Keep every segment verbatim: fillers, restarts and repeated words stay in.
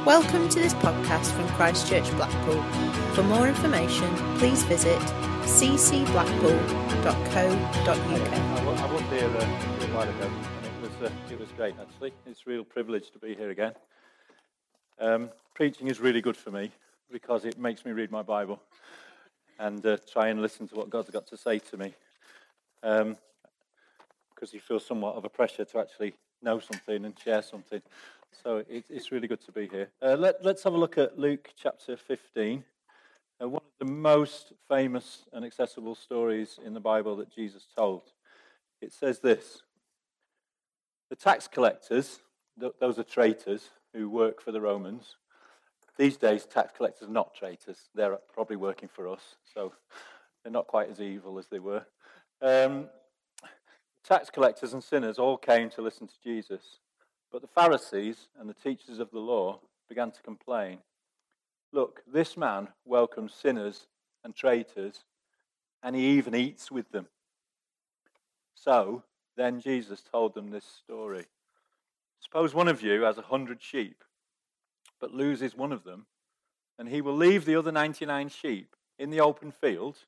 Welcome to this podcast from Christchurch Blackpool. For more information, please visit c c blackpool dot co dot u k. I was here uh, a while ago, and it was uh, it was great actually. It's a real privilege to be here again. Um, preaching is really good for me because it makes me read my Bible and uh, try and listen to what God's got to say to me. Um, because you feel somewhat of a pressure to actually know something and share something. So it, it's really good to be here. Uh, let, let's have a look at Luke chapter fifteen. Uh, one of the most famous and accessible stories in the Bible that Jesus told. It says this: the tax collectors, th- those are traitors who work for the Romans. These days, tax collectors are not traitors. They're probably working for us, so they're not quite as evil as they were. Um, tax collectors and sinners all came to listen to Jesus. But the Pharisees and the teachers of the law began to complain. Look, this man welcomes sinners and traitors, and he even eats with them. So then Jesus told them this story. Suppose one of you has a hundred sheep, but loses one of them, and he will leave the other ninety-nine sheep in the open field,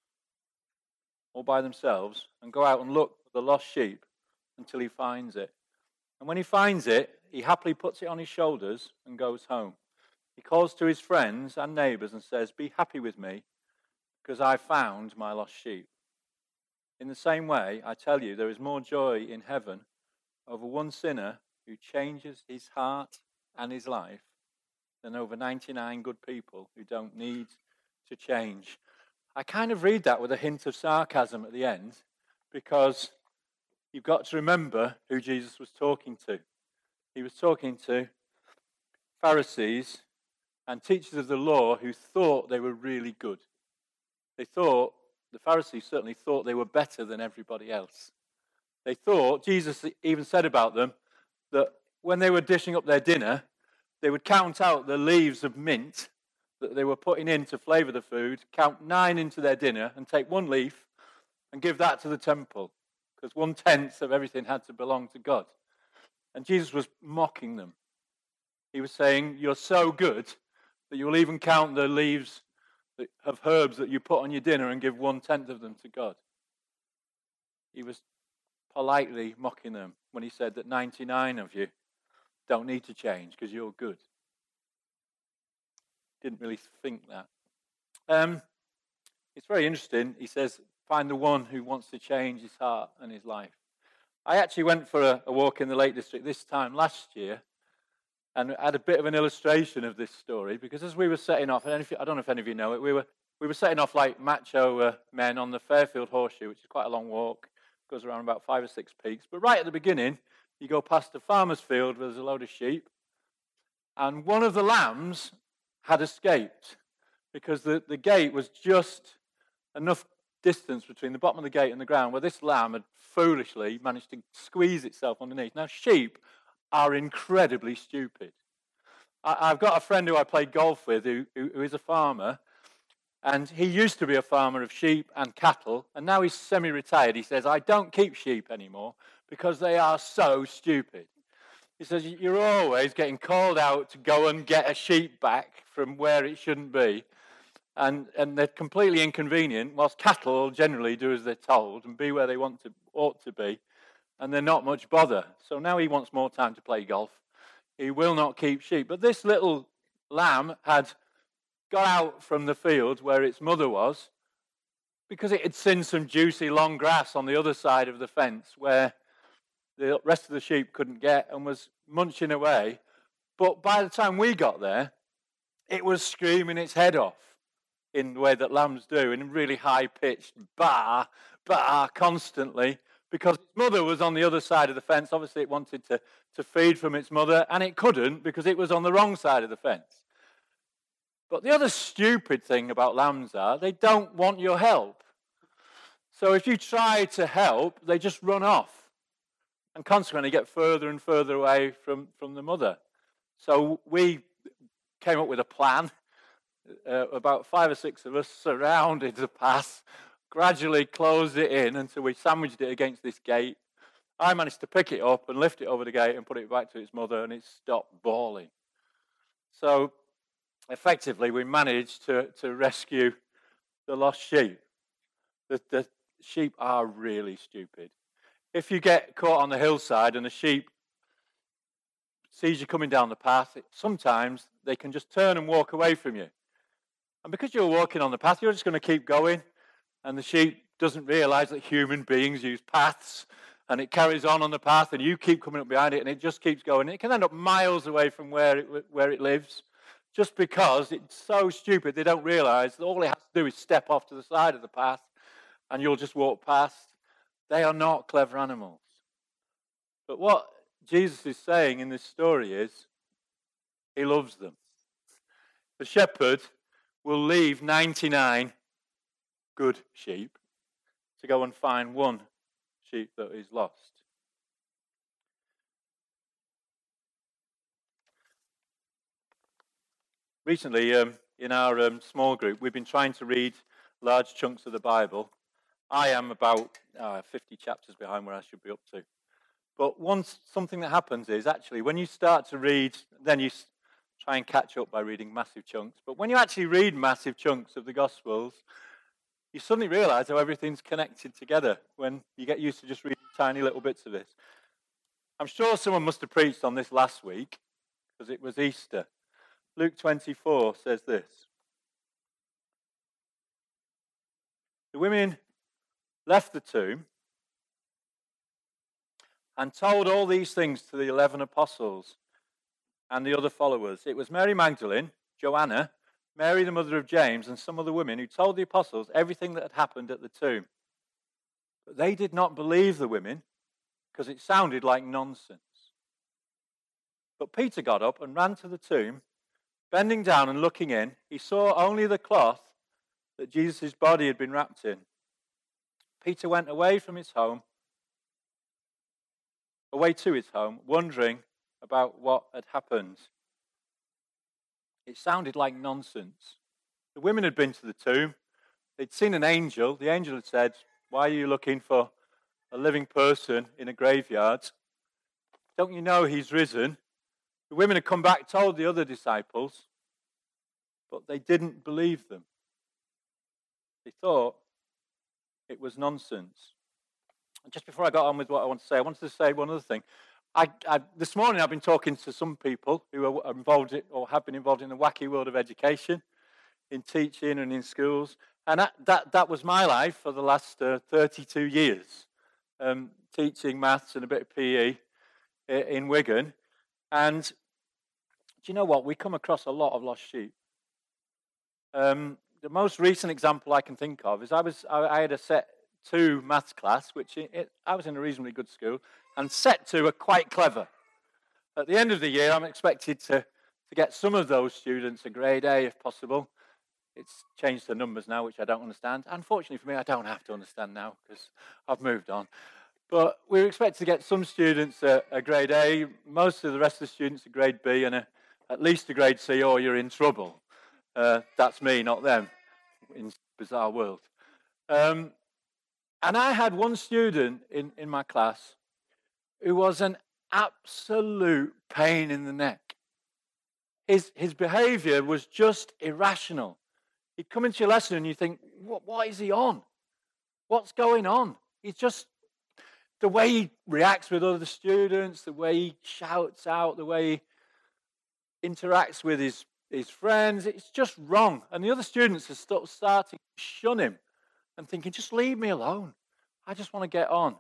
all by themselves, and go out and look for the lost sheep until he finds it. And when he finds it, he happily puts it on his shoulders and goes home. He calls to his friends and neighbours and says, "Be happy with me, because I found my lost sheep." In the same way, I tell you, there is more joy in heaven over one sinner who changes his heart and his life than over ninety-nine good people who don't need to change. I kind of read that with a hint of sarcasm at the end, because you've got to remember who Jesus was talking to. He was talking to Pharisees and teachers of the law who thought they were really good. They thought, the Pharisees certainly thought they were better than everybody else. They thought, Jesus even said about them, that when they were dishing up their dinner, they would count out the leaves of mint that they were putting in to flavour the food, count nine into their dinner, and take one leaf and give that to the temple, because one-tenth of everything had to belong to God. And Jesus was mocking them. He was saying, you're so good that you will even count the leaves of herbs that you put on your dinner and give one-tenth of them to God. He was politely mocking them when he said that ninety-nine of you don't need to change because you're good. Didn't really think that. Um, it's very interesting. He says, find the one who wants to change his heart and his life. I actually went for a, a walk in the Lake District this time last year and had a bit of an illustration of this story, because as we were setting off, and if, I don't know if any of you know it, we were we were setting off like macho uh, men on the Fairfield Horseshoe, which is quite a long walk, goes around about five or six peaks. But right at the beginning, you go past a farmer's field where there's a load of sheep, and one of the lambs had escaped because the, the gate was just enough distance between the bottom of the gate and the ground where this lamb had foolishly managed to squeeze itself underneath. Now, sheep are incredibly stupid. I, I've got a friend who I play golf with who, who, who is a farmer, and he used to be a farmer of sheep and cattle, and now he's semi-retired. He says, I don't keep sheep anymore because they are so stupid. He says, you're always getting called out to go and get a sheep back from where it shouldn't be. And, and they're completely inconvenient, whilst cattle generally do as they're told and be where they want to, ought to be. And they're not much bother. So now he wants more time to play golf. He will not keep sheep. But this little lamb had got out from the field where its mother was because it had seen some juicy long grass on the other side of the fence where the rest of the sheep couldn't get, and was munching away. But by the time we got there, it was screaming its head off in the way that lambs do, in really high-pitched baa, baa, constantly, because its mother was on the other side of the fence. Obviously, it wanted to, to feed from its mother, and it couldn't because it was on the wrong side of the fence. But the other stupid thing about lambs are they don't want your help. So if you try to help, they just run off, and consequently get further and further away from, from the mother. So we came up with a plan. Uh, about five or six of us surrounded the path, gradually closed it in until we sandwiched it against this gate. I managed to pick it up and lift it over the gate and put it back to its mother, and it stopped bawling. So effectively, we managed to, to rescue the lost sheep. The, the sheep are really stupid. If you get caught on the hillside and the sheep sees you coming down the path, it, sometimes they can just turn and walk away from you. And because you're walking on the path, you're just going to keep going. And the sheep doesn't realize that human beings use paths. And it carries on on the path, and you keep coming up behind it, and it just keeps going. It can end up miles away from where it, where it lives, just because it's so stupid they don't realize that all it has to do is step off to the side of the path, and you'll just walk past. They are not clever animals. But what Jesus is saying in this story is, he loves them. The shepherd will leave ninety-nine good sheep to go and find one sheep that is lost. Recently, um, in our um, small group, we've been trying to read large chunks of the Bible. I am about uh, fifty chapters behind where I should be up to. But once something that happens is actually when you start to read, then you try and catch up by reading massive chunks. But when you actually read massive chunks of the Gospels, you suddenly realize how everything's connected together when you get used to just reading tiny little bits of this. I'm sure someone must have preached on this last week because it was Easter. Luke twenty-four says this. The women left the tomb and told all these things to the eleven apostles and the other followers. It was Mary Magdalene, Joanna, Mary the mother of James, and some other women who told the apostles everything that had happened at the tomb. But they did not believe the women because it sounded like nonsense. But Peter got up and ran to the tomb. Bending down and looking in, he saw only the cloth that Jesus' body had been wrapped in. Peter went away from his home, away to his home, wondering about what had happened. It sounded like nonsense. The women had been to the tomb. They'd seen an angel. The angel had said, "Why are you looking for a living person in a graveyard? Don't you know he's risen?" The women had come back, told the other disciples, but they didn't believe them. They thought it was nonsense. And just before I got on with what I want to say, I wanted to say one other thing. I, I, this morning I've been talking to some people who are involved in, or have been involved in the wacky world of education, in teaching and in schools. And that, that, that was my life for the last uh, thirty-two years, um, teaching maths and a bit of P E in Wigan. And do you know what? We come across a lot of lost sheep. Um, the most recent example I can think of is I was I, I had a set two maths class, which it, it, I was in a reasonably good school, and set two are quite clever. At the end of the year, I'm expected to, to get some of those students a grade A if possible. It's changed the numbers now, which I don't understand. Unfortunately for me, I don't have to understand now because I've moved on. But we were expected to get some students a, a grade A, most of the rest of the students a grade B, and a, at least a grade C, or you're in trouble. Uh, that's me, not them, in this bizarre world. Um, and I had one student in, in my class who was an absolute pain in the neck. His, his behavior was just irrational. He'd come into your lesson and you think, what, what is he on? What's going on? He's just... The way he reacts with other students, the way he shouts out, the way he interacts with his, his friends, it's just wrong. And the other students are starting to shun him and thinking, just leave me alone. I just want to get on.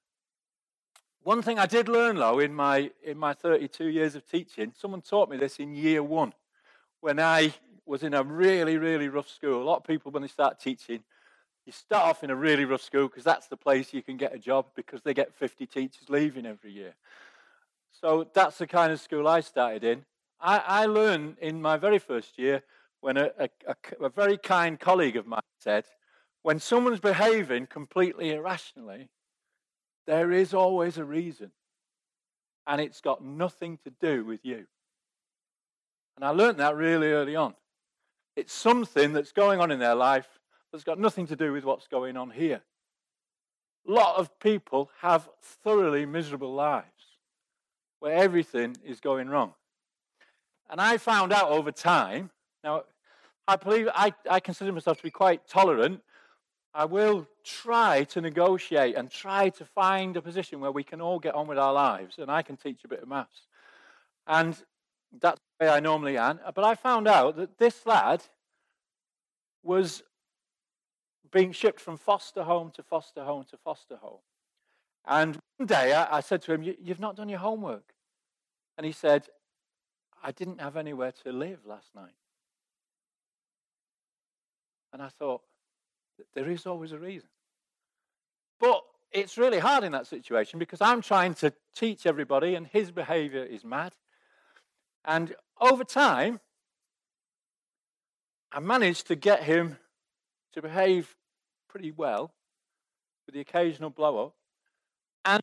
One thing I did learn, though, in my, in my thirty-two years of teaching, someone taught me this in year one, when I was in a really, really rough school. A lot of people, when they start teaching, you start off in a really rough school because that's the place you can get a job because they get fifty teachers leaving every year. So that's the kind of school I started in. I, I learned in my very first year when a, a, a, a very kind colleague of mine said, when someone's behaving completely irrationally, there is always a reason. And it's got nothing to do with you. And I learned that really early on. It's something that's going on in their life that's got nothing to do with what's going on here. A lot of people have thoroughly miserable lives where everything is going wrong. And I found out over time, now, I believe I, I consider myself to be quite tolerant. I will try to negotiate and try to find a position where we can all get on with our lives, and I can teach a bit of maths. And that's the way I normally am. But I found out that this lad was being shipped from foster home to foster home to foster home. And one day I, I said to him, "You've not done your homework." And he said, "I didn't have anywhere to live last night." And I thought, there is always a reason. But it's really hard in that situation because I'm trying to teach everybody and his behavior is mad. And over time, I managed to get him to behave pretty well with the occasional blow up. And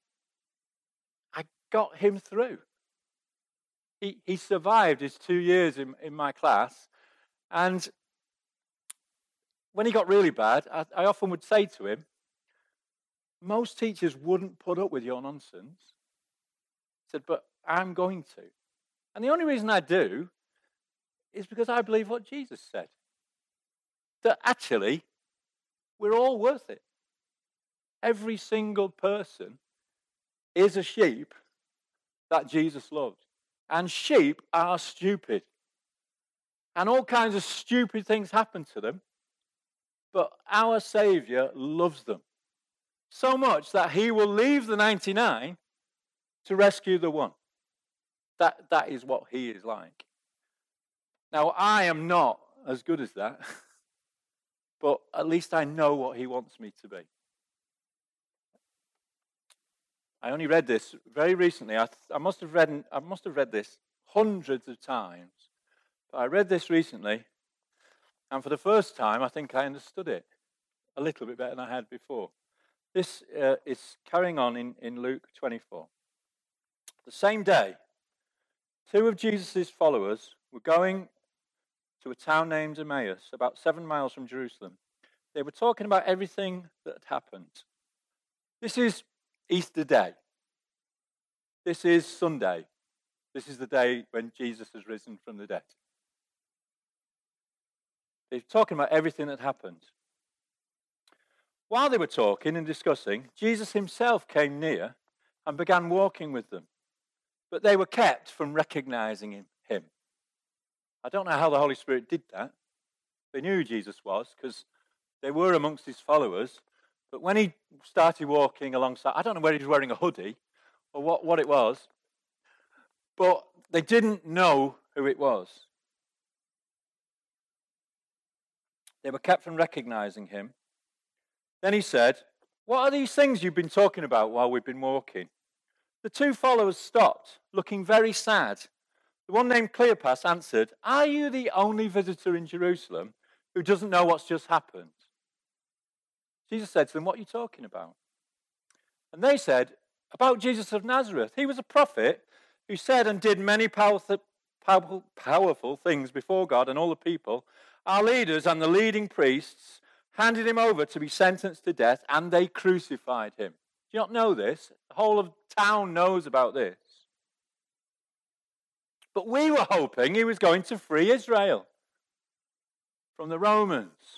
I got him through. He, he survived his two years in, in my class. And when he got really bad, I, I often would say to him, most teachers wouldn't put up with your nonsense. I said, but I'm going to. And the only reason I do is because I believe what Jesus said. That actually, we're all worth it. Every single person is a sheep that Jesus loved. And sheep are stupid. And all kinds of stupid things happen to them. But our Savior loves them so much that he will leave the ninety-nine to rescue the one. That, that is what he is like. Now, I am not as good as that, but at least I know what he wants me to be. I only read this very recently. I, I must have read I must have read this hundreds of times. But I read this recently. And for the first time, I think I understood it a little bit better than I had before. This uh, is carrying on in, in Luke twenty-four. The same day, two of Jesus' followers were going to a town named Emmaus, about seven miles from Jerusalem. They were talking about everything that had happened. This is Easter Day. This is Sunday. This is the day when Jesus has risen from the dead. They're talking about everything that happened. While they were talking and discussing, Jesus himself came near and began walking with them. But they were kept from recognizing him. him. I don't know how the Holy Spirit did that. They knew who Jesus was because they were amongst his followers. But when he started walking alongside, I don't know whether he was wearing a hoodie or what, what it was. But they didn't know who it was. They were kept from recognizing him. Then he said, "What are these things you've been talking about while we've been walking?" The two followers stopped, looking very sad. The one named Cleopas answered, "Are you the only visitor in Jerusalem who doesn't know what's just happened?" Jesus said to them, "What are you talking about?" And they said, "About Jesus of Nazareth. He was a prophet who said and did many powerful, powerful, powerful things before God and all the people. Our leaders and the leading priests handed him over to be sentenced to death, and they crucified him." Do you not know this? The whole of town knows about this. But we were hoping he was going to free Israel from the Romans.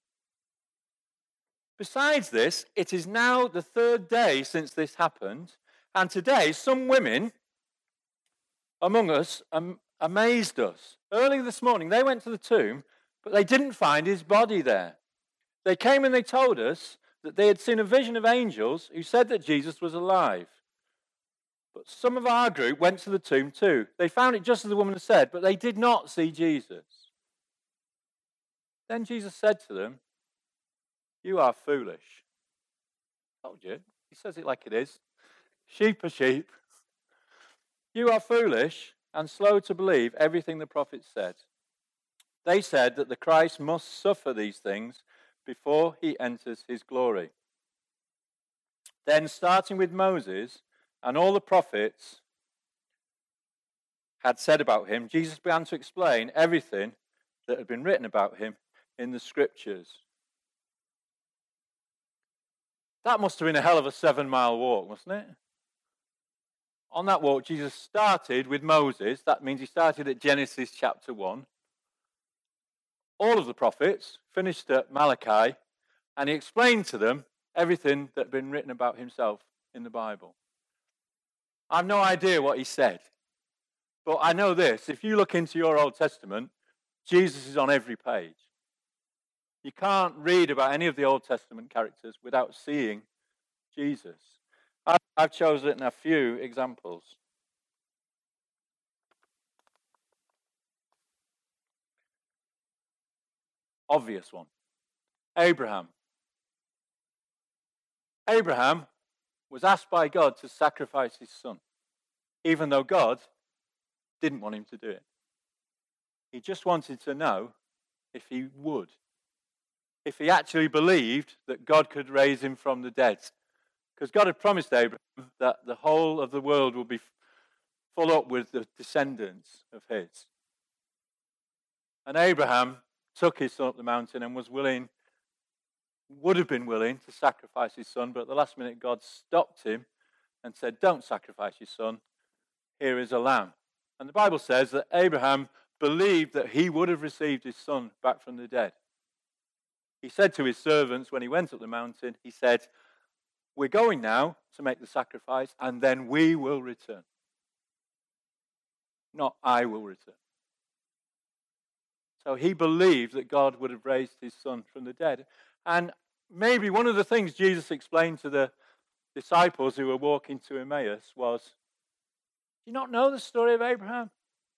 Besides this, it is now the third day since this happened, and today some women among us am- amazed us. Early this morning, they went to the tomb, but they didn't find his body there. They came and they told us that they had seen a vision of angels who said that Jesus was alive. But some of our group went to the tomb too. They found it just as the woman had said, but they did not see Jesus. Then Jesus said to them, "You are foolish." I told you. He says it like it is. Sheep are sheep. You are foolish and slow to believe everything the prophets said. They said that the Christ must suffer these things before he enters his glory. Then, starting with Moses and all the prophets had said about him, Jesus began to explain everything that had been written about him in the scriptures. That must have been a hell of a seven-mile walk, wasn't it? On that walk, Jesus started with Moses. That means he started at Genesis chapter one. All of the prophets, finished at Malachi, and he explained to them everything that had been written about himself in the Bible. I have no idea what he said, but I know this. If you look into your Old Testament, Jesus is on every page. You can't read about any of the Old Testament characters without seeing Jesus. I've chosen a few examples. Obvious one. Abraham. Abraham was asked by God to sacrifice his son, even though God didn't want him to do it. He just wanted to know if he would. If he actually believed that God could raise him from the dead. Because God had promised Abraham that the whole of the world would be full up with the descendants of his. And Abraham took his son up the mountain and was willing, would have been willing to sacrifice his son, but at the last minute God stopped him and said, don't sacrifice your son, here is a lamb. And the Bible says that Abraham believed that he would have received his son back from the dead. He said to his servants when he went up the mountain, he said, we're going now to make the sacrifice, and then we will return. Not I will return. So he believed that God would have raised his son from the dead. And maybe one of the things Jesus explained to the disciples who were walking to Emmaus was, do you not know the story of Abraham?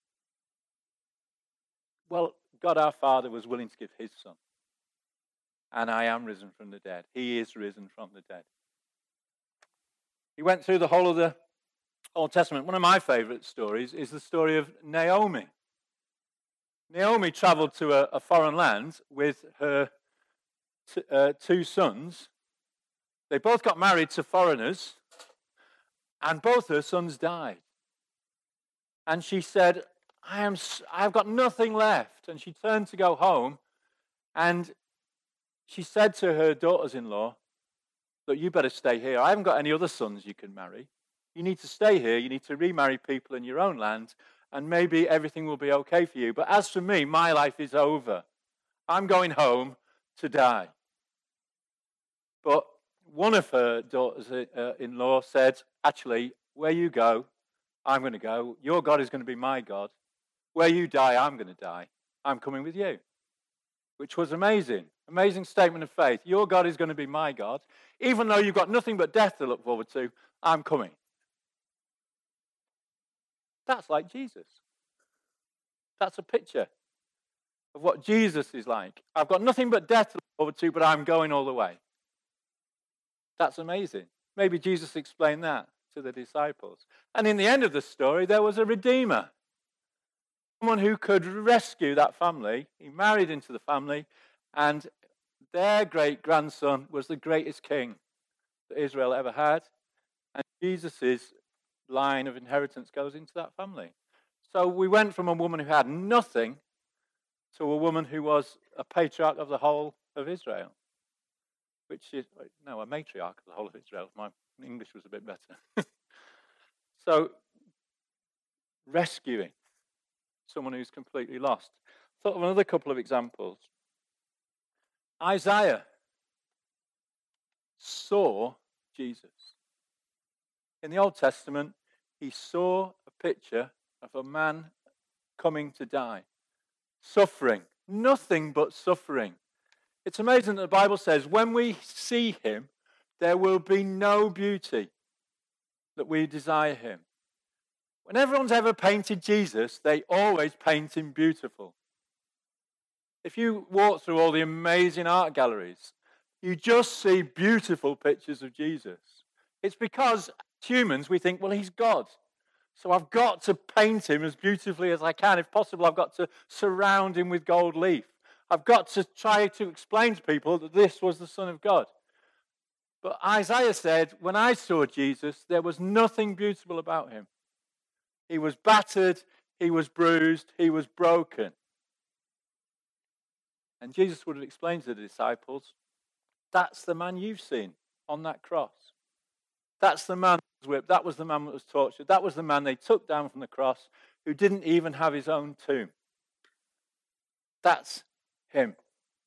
Well, God our Father was willing to give his son. And I am risen from the dead. He is risen from the dead. He went through the whole of the Old Testament. One of my favorite stories is the story of Naomi. Naomi traveled to a, a foreign land with her t- uh, two sons. They both got married to foreigners, and both her sons died. And she said, I am, I've got nothing left. And she turned to go home, and she said to her daughters-in-law, look, you better stay here. I haven't got any other sons you can marry. You need to stay here. You need to remarry people in your own land, and maybe everything will be okay for you. But as for me, my life is over. I'm going home to die. But one of her daughters-in-law said, actually, where you go, I'm going to go. Your God is going to be my God. Where you die, I'm going to die. I'm coming with you. Which was amazing. Amazing statement of faith. Your God is going to be my God. Even though you've got nothing but death to look forward to, I'm coming. That's like Jesus. That's a picture of what Jesus is like. I've got nothing but death to look forward to, but I'm going all the way. That's amazing. Maybe Jesus explained that to the disciples. And in the end of the story, there was a redeemer. Someone who could rescue that family. He married into the family, and their great-grandson was the greatest king that Israel ever had. And Jesus' line of inheritance goes into that family. So we went from a woman who had nothing to a woman who was a patriarch of the whole of Israel. Which is, no, a matriarch of the whole of Israel. My English was a bit better. So, rescuing someone who's completely lost. Thought of another couple of examples. Isaiah saw Jesus. In the Old Testament, he saw a picture of a man coming to die. Suffering. Nothing but suffering. It's amazing that the Bible says when we see him, there will be no beauty that we desire him. When everyone's ever painted Jesus, they always paint him beautiful. If you walk through all the amazing art galleries, you just see beautiful pictures of Jesus. It's because as humans, we think, well, he's God. So I've got to paint him as beautifully as I can. If possible, I've got to surround him with gold leaf. I've got to try to explain to people that this was the Son of God. But Isaiah said, when I saw Jesus, there was nothing beautiful about him. He was battered, he was bruised, he was broken. And Jesus would have explained to the disciples, that's the man you've seen on that cross. That's the man that was whipped. That was the man that was tortured. That was the man they took down from the cross who didn't even have his own tomb. That's him.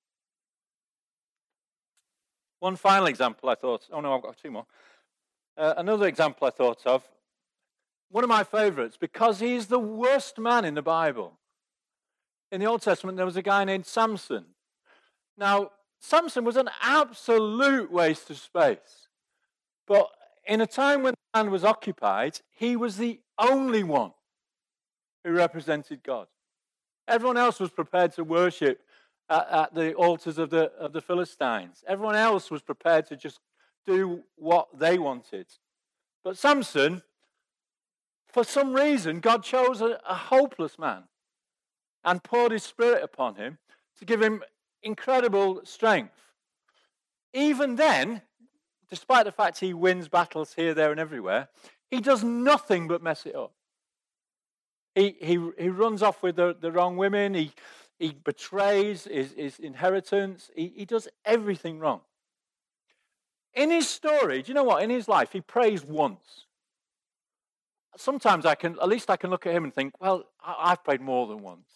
One final example I thought, oh no, I've got two more. Uh, another example I thought of, one of my favorites, because he's the worst man in the Bible. In the Old Testament, there was a guy named Samson. Now, Samson was an absolute waste of space. But in a time when the land was occupied, he was the only one who represented God. Everyone else was prepared to worship at, at the altars of the, of the Philistines. Everyone else was prepared to just do what they wanted. But Samson, for some reason, God chose a, a hopeless man and poured his spirit upon him to give him incredible strength. Even then, despite the fact he wins battles here, there, and everywhere, he does nothing but mess it up. He he, he runs off with the, the wrong women. He, he betrays his, his inheritance. He, he does everything wrong. In his story, do you know what? In his life, he prays once. Sometimes I can, at least I can look at him and think, well, I, I've prayed more than once.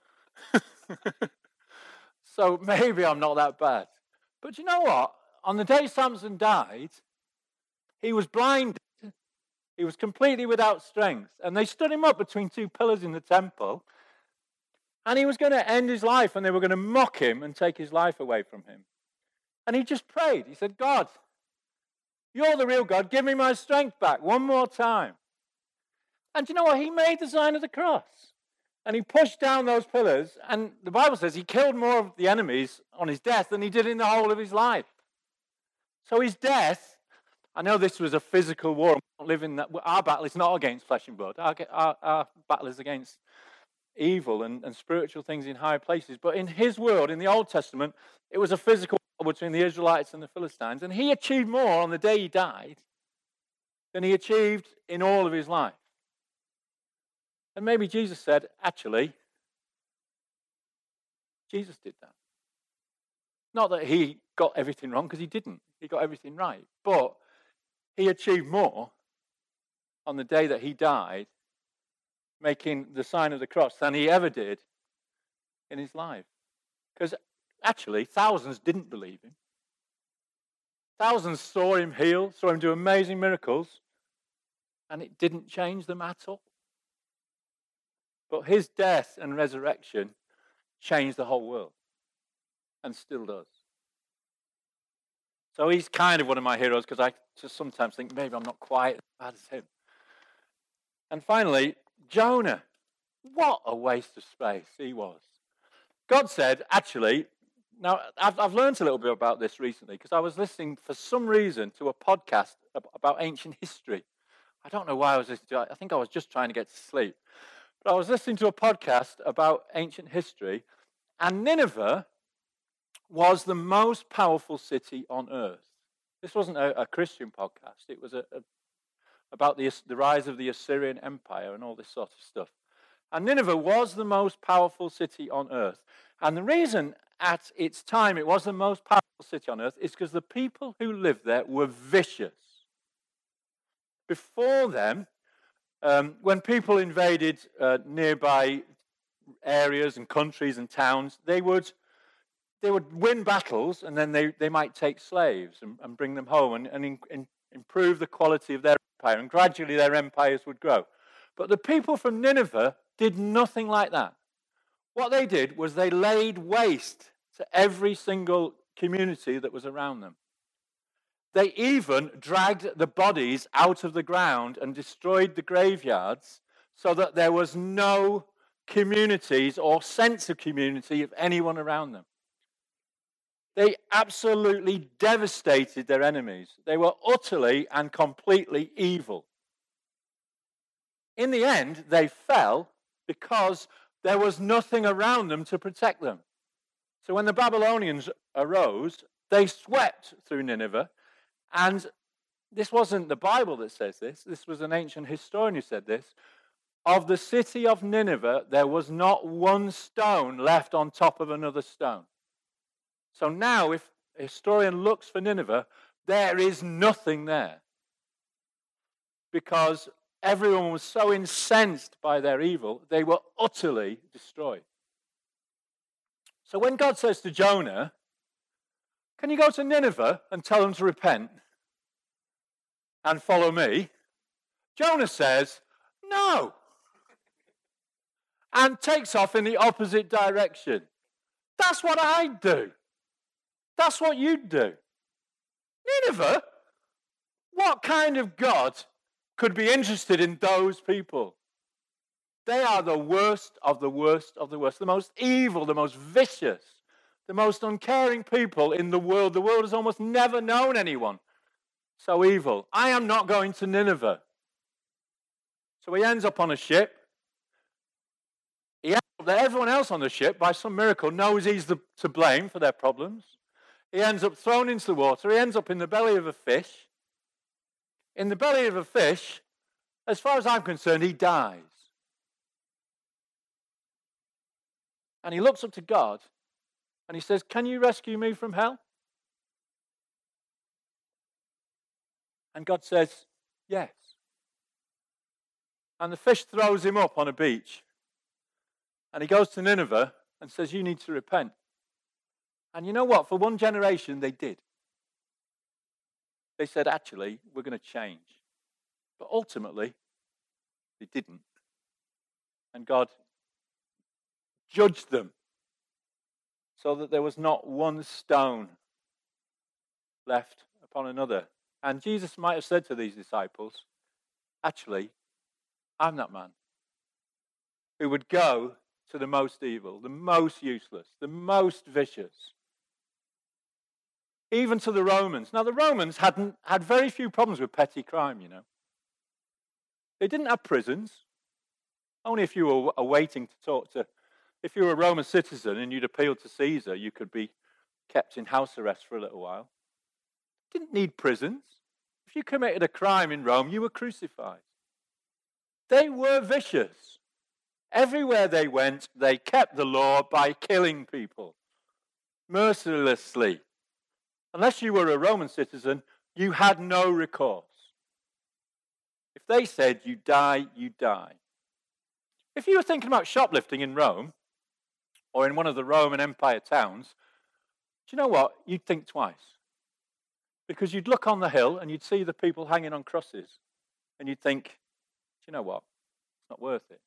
So maybe I'm not that bad. But you know what? On the day Samson died, he was blinded. He was completely without strength. And they stood him up between two pillars in the temple. And he was going to end his life, and they were going to mock him and take his life away from him. And he just prayed. He said, God, you're the real God. Give me my strength back one more time. And you know what? He made the sign of the cross. And he pushed down those pillars. And the Bible says he killed more of the enemies on his death than he did in the whole of his life. So his death, I know this was a physical war. We don't live in that. Our battle is not against flesh and blood. Our, our, our battle is against evil and, and spiritual things in high places. But in his world, in the Old Testament, it was a physical war between the Israelites and the Philistines. And he achieved more on the day he died than he achieved in all of his life. And maybe Jesus said, actually, Jesus did that. Not that he got everything wrong, because he didn't. He got everything right. But he achieved more on the day that he died, making the sign of the cross, than he ever did in his life. Because actually, thousands didn't believe him. Thousands saw him heal, saw him do amazing miracles, and it didn't change them at all. But his death and resurrection changed the whole world, and still does. So he's kind of one of my heroes, because I just sometimes think maybe I'm not quite as bad as him. And finally, Jonah. What a waste of space he was. God said, actually, now I've, I've learned a little bit about this recently, because I was listening for some reason to a podcast about ancient history. I don't know why I was listening to it. I think I was just trying to get to sleep. But I was listening to a podcast about ancient history, and Nineveh was the most powerful city on earth. This wasn't a, a Christian podcast. It was a, a, about the, the rise of the Assyrian Empire and all this sort of stuff. And Nineveh was the most powerful city on earth. And the reason at its time it was the most powerful city on earth is because the people who lived there were vicious. Before them, Um, when people invaded uh, nearby areas and countries and towns, they would they would win battles, and then they, they might take slaves and, and bring them home and, and in, in, improve the quality of their empire, and gradually their empires would grow. But the people from Nineveh did nothing like that. What they did was they laid waste to every single community that was around them. They even dragged the bodies out of the ground and destroyed the graveyards so that there was no communities or sense of community of anyone around them. They absolutely devastated their enemies. They were utterly and completely evil. In the end, they fell because there was nothing around them to protect them. So when the Babylonians arose, they swept through Nineveh. And this wasn't the Bible that says this. This was an ancient historian who said this. Of the city of Nineveh, there was not one stone left on top of another stone. So now, if a historian looks for Nineveh, there is nothing there. because everyone was so incensed by their evil, they were utterly destroyed. So when God says to Jonah, can you go to Nineveh and tell them to repent and follow me? Jonah says, no, and takes off in the opposite direction. That's what I'd do. That's what you'd do. Nineveh? What kind of God could be interested in those people? They are the worst of the worst of the worst, the most evil, the most vicious, the most uncaring people in the world. The world has almost never known anyone so evil. I am not going to Nineveh. So he ends up on a ship. He ends up there. Everyone else on the ship, by some miracle, knows he's the, to blame for their problems. He ends up thrown into the water. He ends up in the belly of a fish. In the belly of a fish, as far as I'm concerned, he dies. And he looks up to God and he says, can you rescue me from hell? And God says, yes. And the fish throws him up on a beach. And he goes to Nineveh and says, you need to repent. And you know what? For one generation, they did. They said, actually, we're going to change. But ultimately, they didn't. And God judged them so that there was not one stone left upon another. And Jesus might have said to these disciples, actually, I'm that man who would go to the most evil, the most useless, the most vicious, even to the Romans. Now, the Romans hadn't had very few problems with petty crime, you know. They didn't have prisons. Only if you were awaiting to talk to, if you were a Roman citizen and you'd appealed to Caesar, you could be kept in house arrest for a little while. Didn't need prisons. If you committed a crime in Rome, you were crucified. They were vicious. Everywhere they went, they kept the law by killing people mercilessly. Unless you were a Roman citizen, you had no recourse. If they said you die, you die. If you were thinking about shoplifting in Rome or in one of the Roman Empire towns, do you know what? You'd think twice. Because you'd look on the hill and you'd see the people hanging on crosses and you'd think, do you know what? It's not worth it.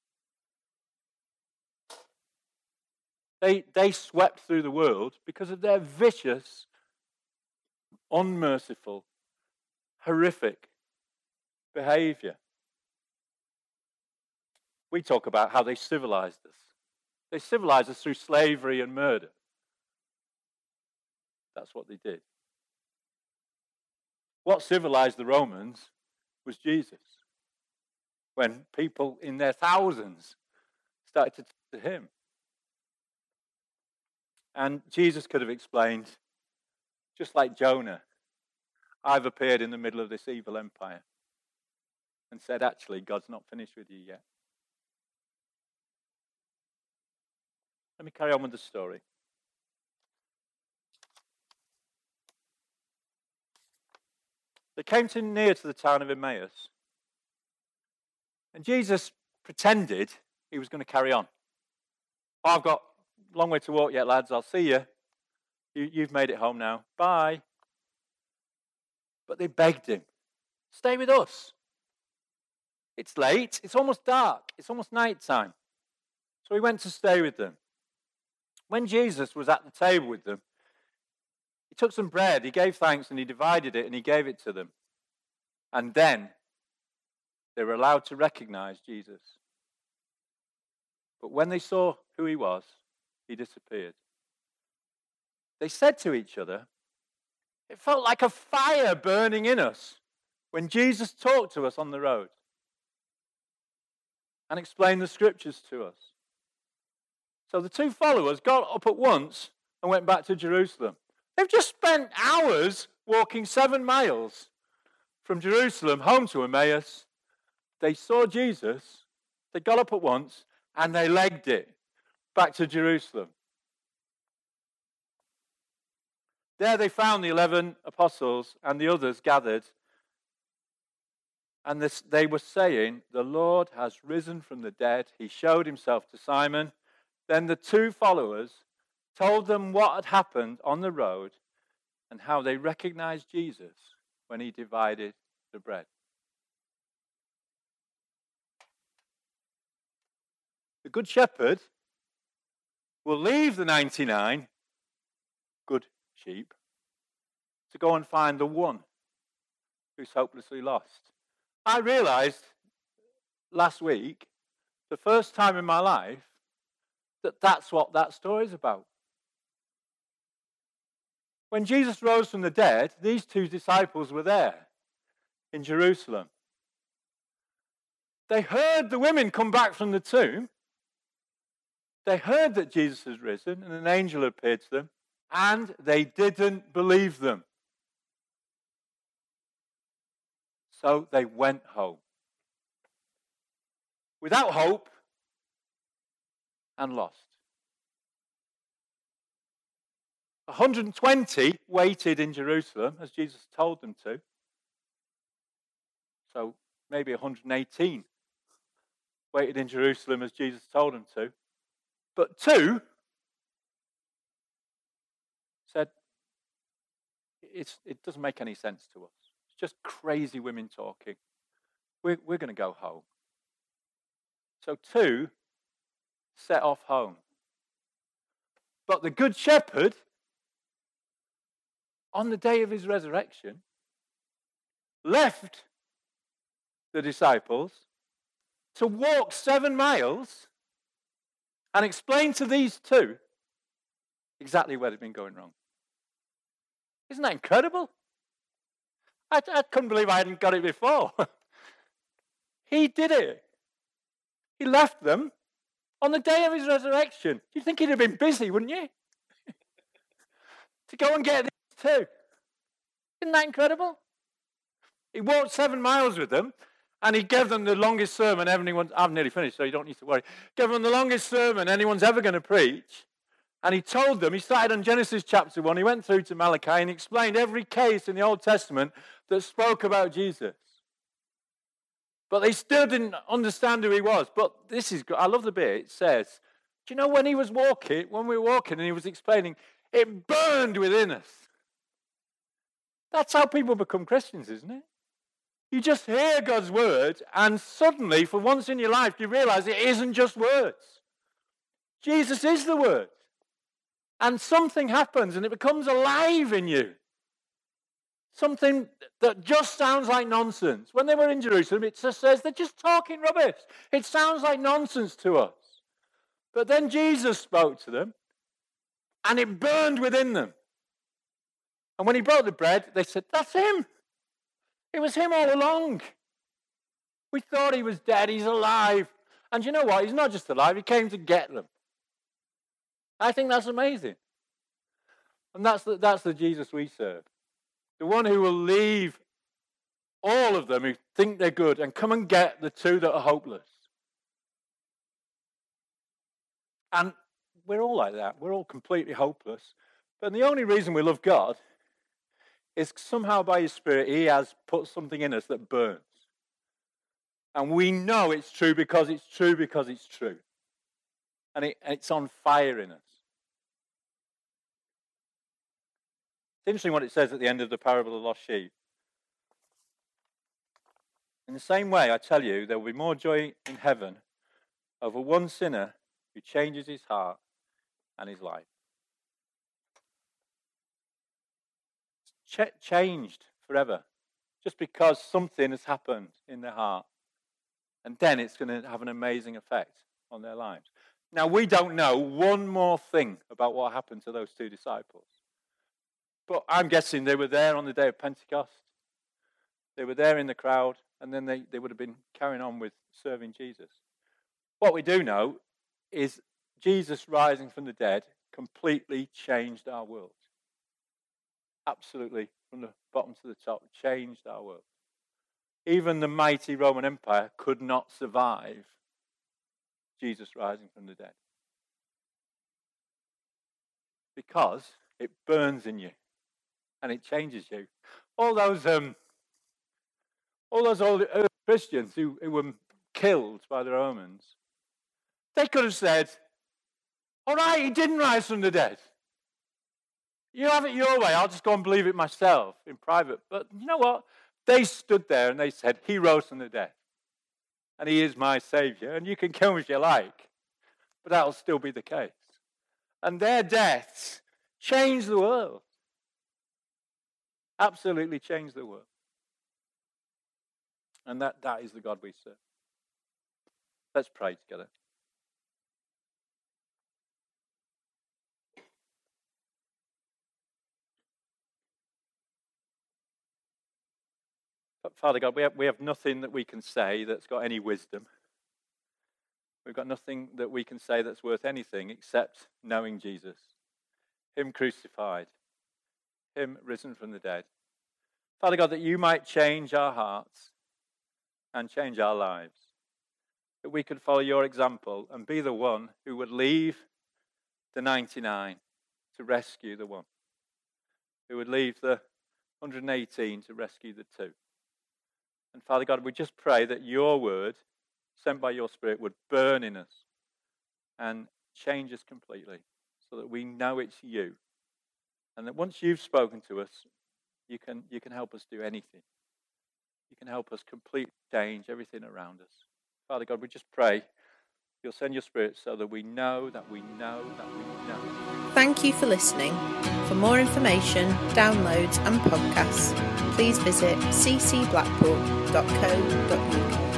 They, they swept through the world because of their vicious, unmerciful, horrific behavior. We talk about how they civilized us. They civilized us through slavery and murder. That's what they did. What civilized the Romans was Jesus. When people in their thousands started to talk to him. And Jesus could have explained, just like Jonah, I've appeared in the middle of this evil empire. And said, actually, God's not finished with you yet. Let me carry on with the story. They came to near to the town of Emmaus. And Jesus pretended he was going to carry on. Oh, I've got a long way to walk yet, lads. I'll see you. you. You've made it home now. Bye. But they begged him, stay with us. It's late. It's almost dark. It's almost night time. So he went to stay with them. When Jesus was at the table with them, he took some bread, he gave thanks, and he divided it, and he gave it to them. And then they were allowed to recognize Jesus. But when they saw who he was, he disappeared. They said to each other, it felt like a fire burning in us when Jesus talked to us on the road and explained the scriptures to us. So the two followers got up at once and went back to Jerusalem. They've just spent hours walking seven miles from Jerusalem home to Emmaus. They saw Jesus, they got up at once, and they legged it back to Jerusalem. There they found the eleven apostles and the others gathered And this, they were saying, the Lord has risen from the dead. He showed himself to Simon. Then the two followers told them what had happened on the road and how they recognized Jesus when he divided the bread. The good shepherd will leave the ninety-nine good sheep to go and find the one who's hopelessly lost. I realized last week, the first time in my life, that that's what that story is about. When Jesus rose from the dead, these two disciples were there in Jerusalem. They heard the women come back from the tomb. They heard that Jesus had risen and an angel appeared to them, and they didn't believe them. So they went home without hope and lost. one hundred twenty waited in Jerusalem as Jesus told them to. So maybe one hundred eighteen waited in Jerusalem as Jesus told them to. But two said, it's, it doesn't make any sense to us. It's just crazy women talking. We're, we're going to go home. So two set off home. But the Good Shepherd, on the day of his resurrection, left the disciples to walk seven miles and explain to these two exactly where they'd been going wrong. Isn't that incredible? I, I couldn't believe I hadn't got it before. He did it. He left them on the day of his resurrection. You'd think he'd have been busy, wouldn't you? To go and get these two. Isn't that incredible? He walked seven miles with them, and he gave them the longest sermon anyone, I've nearly finished, so you don't need to worry. Gave them the longest sermon anyone's ever going to preach. And he told them, he started on Genesis chapter one, he went through to Malachi, and he explained every case in the Old Testament that spoke about Jesus. But they still didn't understand who he was. But this is good. I love the bit. It says, do you know when he was walking, when we were walking and he was explaining, it burned within us. That's how people become Christians, isn't it? You just hear God's word and suddenly, for once in your life, you realize it isn't just words. Jesus is the word. And something happens and it becomes alive in you. Something that just sounds like nonsense. When they were in Jerusalem, it just says they're just talking rubbish. It sounds like nonsense to us. But then Jesus spoke to them, and it burned within them. And when he broke the bread, they said, that's him. It was him all along. We thought he was dead. He's alive. And you know what? He's not just alive. He came to get them. I think that's amazing. And that's the, that's the Jesus we serve. The one who will leave all of them who think they're good and come and get the two that are hopeless. And we're all like that. We're all completely hopeless. But the only reason we love God is somehow by his Spirit, he has put something in us that burns. And we know it's true because it's true because it's true. And it, it's on fire in us. It's interesting what it says at the end of the parable of the lost sheep. In the same way, I tell you, there will be more joy in heaven over one sinner who changes his heart and his life. Ch- changed forever. Just because something has happened in their heart. And then it's going to have an amazing effect on their lives. Now, we don't know one more thing about what happened to those two disciples. But I'm guessing they were there on the day of Pentecost. They were there in the crowd, and then they, they would have been carrying on with serving Jesus. What we do know is Jesus rising from the dead completely changed our world. Absolutely, from the bottom to the top, changed our world. Even the mighty Roman Empire could not survive Jesus rising from the dead. Because it burns in you. And it changes you. All those, um, all those old early Christians who, who were killed by the Romans, they could have said, all right, he didn't rise from the dead. You have it your way. I'll just go and believe it myself in private. But you know what? They stood there and they said, he rose from the dead. And he is my Saviour. And you can kill me if you like. But that'll still be the case. And their deaths changed the world. Absolutely changed the world. And that, that is the God we serve. Let's pray together. Father God, we have, we have nothing that we can say that's got any wisdom. We've got nothing that we can say that's worth anything except knowing Jesus, him crucified, him risen from the dead. Father God, that you might change our hearts and change our lives, that we could follow your example and be the one who would leave the ninety-nine to rescue the one, who would leave the one hundred eighteen to rescue the two. And Father God, we just pray that your word, sent by your Spirit, would burn in us and change us completely so that we know it's you. And that once you've spoken to us, you can, you can help us do anything. You can help us completely change everything around us. Father God, we just pray you'll send your Spirit so that we know that we know that we know. Thank you for listening. For more information, downloads and podcasts, please visit c c blackpool dot co dot u k.